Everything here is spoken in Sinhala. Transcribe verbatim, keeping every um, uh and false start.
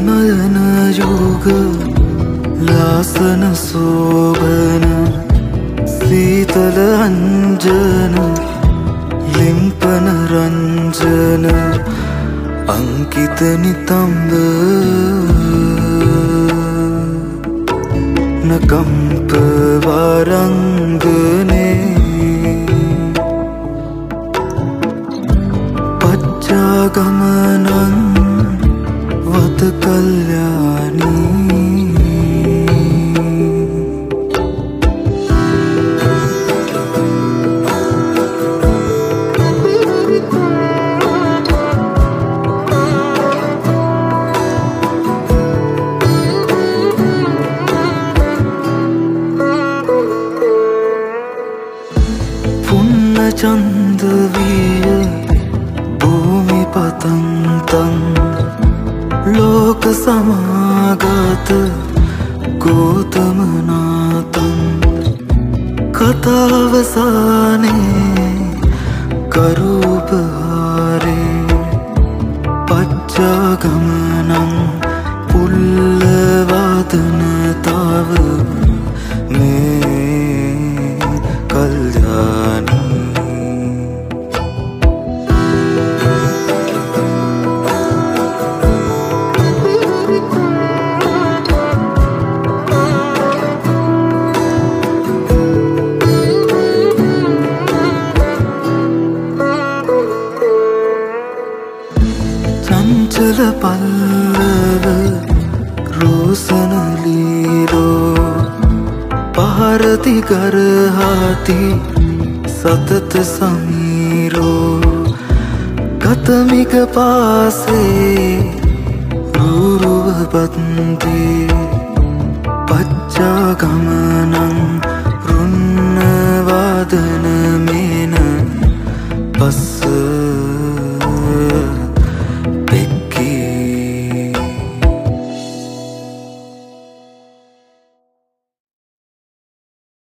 නයන යුග ලාසන සෝබන සීතල අංජන ලිම්පන රංජන අංකිත නිතම්බ නකම්ප වරංගනේ පච්චාගමනං වත කල්යාණී චන්ද විය භූමි පතන්තං ලෝක සමාගත ගෝතම නාතං කතාවසානේ කරුපහාරේ පච්චාගමනං පුල්ලවදන තව මේ කල්යාණී චංචල පල්ලව රෝසන ලීලෝ පහරති ගරහති සතත සමීරෝ ගතමික පාසේ රූරුව පත්තේ පච්චාගමනං රුන්න වාදන මේන පස්ස